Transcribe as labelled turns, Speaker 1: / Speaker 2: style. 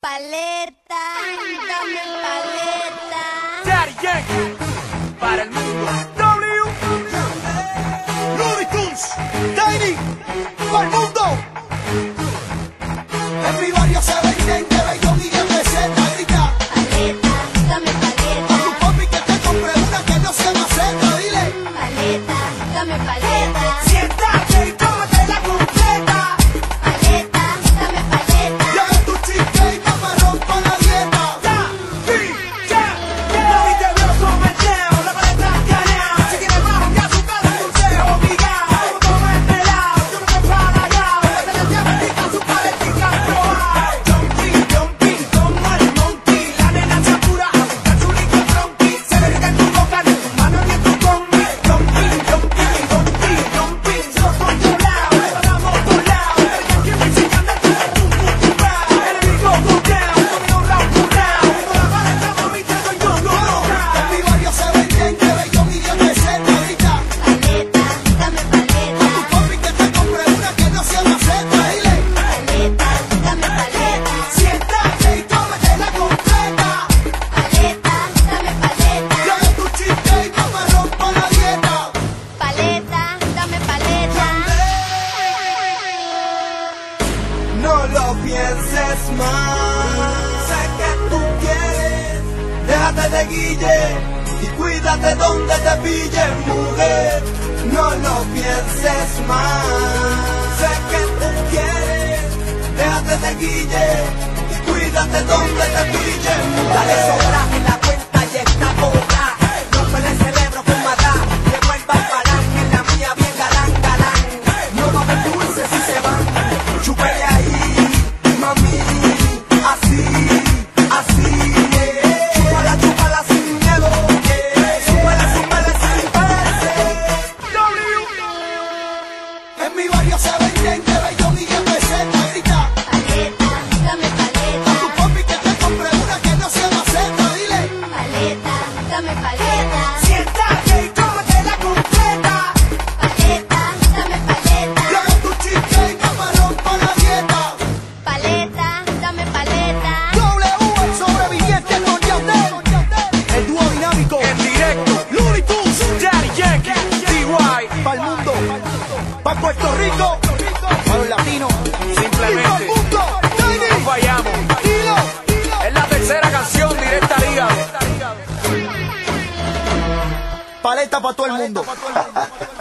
Speaker 1: Paleta, dame paleta.
Speaker 2: Daddy Yankee, para el mundo.
Speaker 3: Looney Tunes, Tiny, para el mundo. En mi barrio se venden de bellón y de peseta. Grita,
Speaker 1: Paleta, dame paleta.
Speaker 3: a tu papi que te compre una que no sea maceta. Dile,
Speaker 1: Paleta, dame paleta.
Speaker 2: Siéntate y cómetela completa.
Speaker 1: Paleta, dame paleta.
Speaker 3: ya ves tu chica y no me rompa la dieta.
Speaker 2: Mami te veo someteo, la paleta escaneado. Si quieres más que azúcar, dulce obligado. Como comer pelado, yo no me palagao. Desde la diabetica, su paletica probao. Jumping, como el monkey. La nena se apura, está chulito tronqui. Se derrite en tu boca, ni en tu mano ni en tu combi. Jumping, yo soy de lado, le damos por lado. El que me siga andando, enemigo go down, dominó round por round. Con la paleta, mami, te doy yo,
Speaker 3: En mi barrio se venden de bellón y de peseta. Grita,
Speaker 1: Paleta, dame paleta.
Speaker 3: a tu papi que te compre una que no sea maceta. Dile,
Speaker 1: Paleta, dame paleta.
Speaker 3: siéntate y cómetela completa.
Speaker 1: Paleta, dame paleta.
Speaker 3: ya ves tu chica y no me rompa la dieta.
Speaker 1: Paleta, dame paleta.
Speaker 2: No lo pienses más. Sé que tú quieres. Déjate de guille y cuídate donde te pille, mujer. No lo pienses más. Sé que tú quieres. Déjate de guille y cuídate donde te pille, mujer. Dale sobra en la cuenta y está boca. Rompe el cerebro con mata. Llegó el paparazzi en la mía bien galán, galán. No va a haber dulces si se van. Chúpele ahí, mami, así, chúpala sin miedo, súbele sin parece.
Speaker 3: En mi barrio se venden de bellón y de peseta. Grita,
Speaker 1: Paleta, dame
Speaker 3: a
Speaker 1: paleta.
Speaker 3: tu papi que te compre una que no sea maceta. Dile,
Speaker 1: Paleta, dame paleta.
Speaker 2: Siéntate y cómetela completa.
Speaker 1: Paleta, dame paleta.
Speaker 3: ya ves tu chica y no me rompa la dieta.
Speaker 1: Paleta, dame paleta.
Speaker 3: W, el sobreviviente con Yandel. El dúo dinámico
Speaker 2: En directo,
Speaker 3: Looney Tunes,
Speaker 2: Daddy Yankee, DY.
Speaker 3: para el mundo, para Puerto Rico, para los latinos y para el
Speaker 2: Simplemente
Speaker 3: mundo. Tiny,
Speaker 2: no fallamos.
Speaker 3: dilo.
Speaker 2: Es la tercera canción directa al hígado.
Speaker 3: Paleta para todo el mundo.